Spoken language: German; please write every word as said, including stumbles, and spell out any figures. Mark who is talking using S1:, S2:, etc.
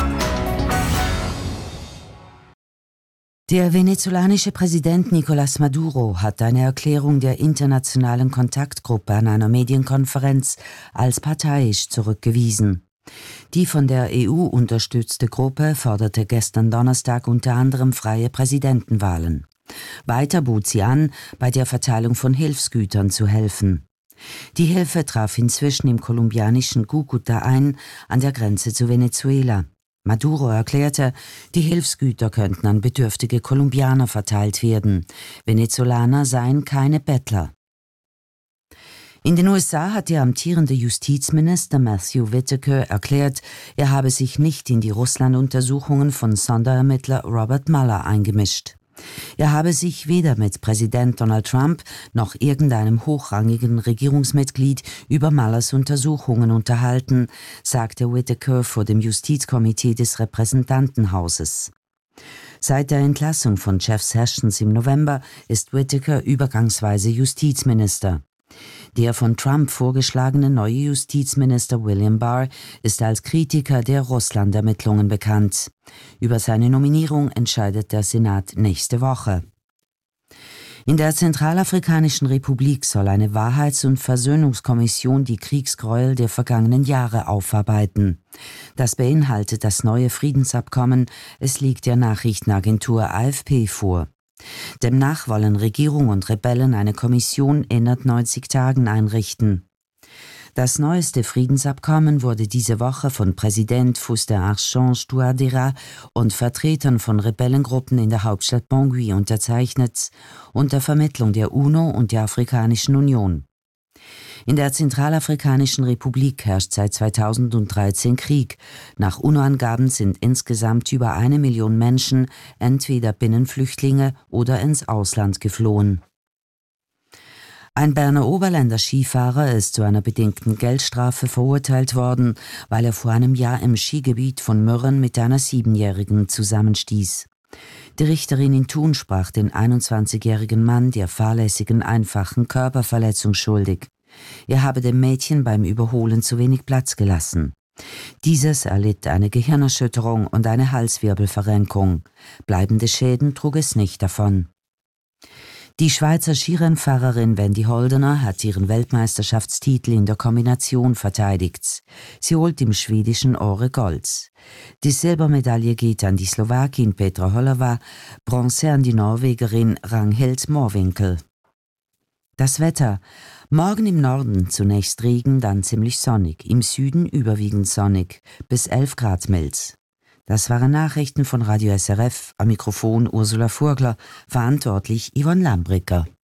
S1: Der venezolanische Präsident Nicolás Maduro hat eine Erklärung der internationalen Kontaktgruppe an einer Medienkonferenz als parteiisch zurückgewiesen. Die von der E U unterstützte Gruppe forderte gestern Donnerstag unter anderem freie Präsidentenwahlen. Weiter bot sie an, bei der Verteilung von Hilfsgütern zu helfen. Die Hilfe traf inzwischen im kolumbianischen Cúcuta ein, an der Grenze zu Venezuela. Maduro erklärte, die Hilfsgüter könnten an bedürftige Kolumbianer verteilt werden. Venezolaner seien keine Bettler. In den U S A hat der amtierende Justizminister Matthew Whitaker erklärt, er habe sich nicht in die Russland-Untersuchungen von Sonderermittler Robert Mueller eingemischt. Er habe sich weder mit Präsident Donald Trump noch irgendeinem hochrangigen Regierungsmitglied über Muellers Untersuchungen unterhalten, sagte Whitaker vor dem Justizkomitee des Repräsentantenhauses. Seit der Entlassung von Jeff Sessions im November ist Whitaker übergangsweise Justizminister. Der von Trump vorgeschlagene neue Justizminister William Barr ist als Kritiker der Russland-Ermittlungen bekannt. Über seine Nominierung entscheidet der Senat nächste Woche. In der Zentralafrikanischen Republik soll eine Wahrheits- und Versöhnungskommission die Kriegsgräuel der vergangenen Jahre aufarbeiten. Das beinhaltet das neue Friedensabkommen, es liegt der Nachrichtenagentur A F P vor. Demnach wollen Regierung und Rebellen eine Kommission innerhalb neunzig Tagen einrichten. Das neueste Friedensabkommen wurde diese Woche von Präsident Faustin-Archange Touadéra und Vertretern von Rebellengruppen in der Hauptstadt Bangui unterzeichnet, unter Vermittlung der UNO und der Afrikanischen Union. In der Zentralafrikanischen Republik herrscht seit zweitausenddreizehn Krieg. Nach UNO-Angaben sind insgesamt über eine Million Menschen entweder Binnenflüchtlinge oder ins Ausland geflohen. Ein Berner Oberländer Skifahrer ist zu einer bedingten Geldstrafe verurteilt worden, weil er vor einem Jahr im Skigebiet von Mürren mit einer Siebenjährigen zusammenstieß. Die Richterin in Thun sprach den einundzwanzigjährigen Mann der fahrlässigen einfachen Körperverletzung schuldig. Er habe dem Mädchen beim Überholen zu wenig Platz gelassen. Dieses erlitt eine Gehirnerschütterung und eine Halswirbelverrenkung. Bleibende Schäden trug es nicht davon. Die Schweizer Skirennfahrerin Wendy Holdener hat ihren Weltmeisterschaftstitel in der Kombination verteidigt. Sie holt im schwedischen Åre Gold. Die Silbermedaille geht an die Slowakin Petra Holova, Bronze an die Norwegerin Ragnhild Morvinkel. Das Wetter. Morgen im Norden zunächst Regen, dann ziemlich sonnig, im Süden überwiegend sonnig, bis elf Grad mild. Das waren Nachrichten von Radio S R F, am Mikrofon Ursula Furgler, verantwortlich Yvonne Lambricker.